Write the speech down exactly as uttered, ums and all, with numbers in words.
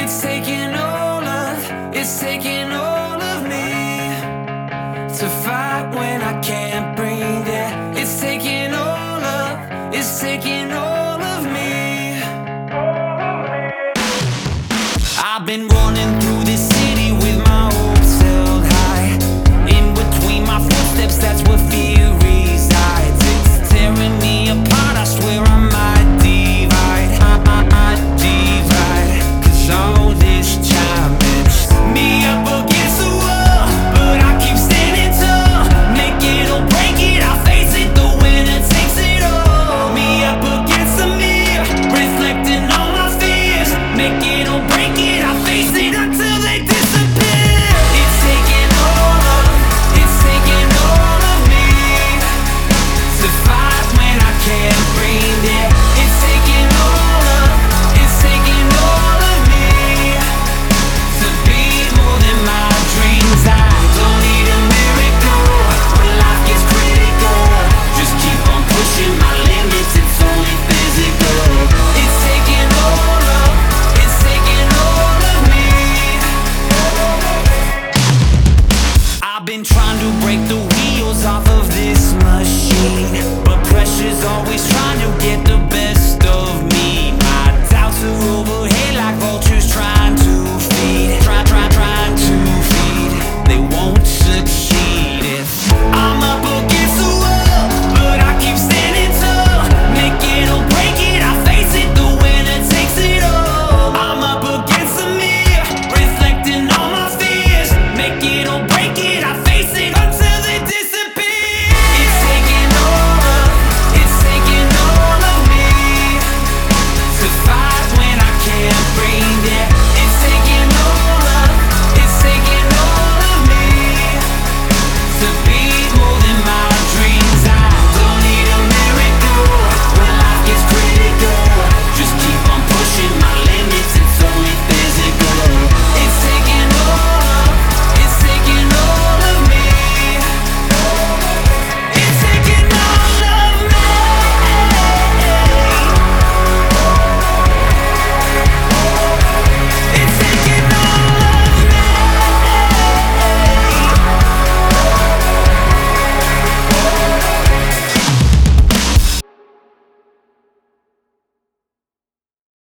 It's taking all of, it's taking all of me to fight when I can't breathe. Yeah, it's taking all of, it's taking all of me. I've been running through